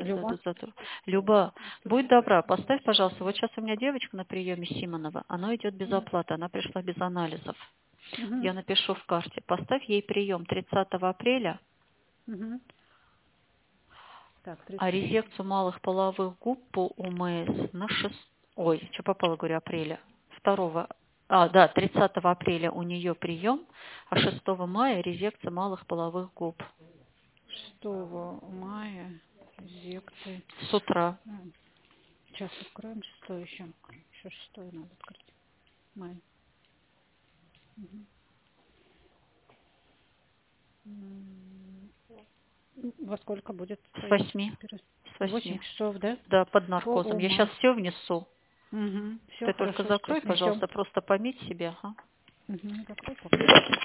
сейчас Люба. зайдут. Люба, будь добра, поставь, пожалуйста, вот сейчас у меня девочка на приеме Симонова, она идет без оплаты, она пришла без анализов. Угу. Я напишу в карте. Поставь ей прием 30 апреля, Угу. Так, а 30. резекцию малых половых губ по УМС на 6... Ой, что попало, говорю, апреля. 30 апреля у нее прием, а 6 мая резекция малых половых губ. 6 мая секции. С утра. Сейчас откроем 6 еще. Еще 6 надо открыть. Май. Угу. Во сколько будет С твоя 8. С 8. 8 часов, да? Да, под По наркозом. Я сейчас ума. все внесу. Угу. Все Ты только хорошо, сейчас закрой, несем. пожалуйста, просто пометь себе. Ага. Угу. Закрой пока.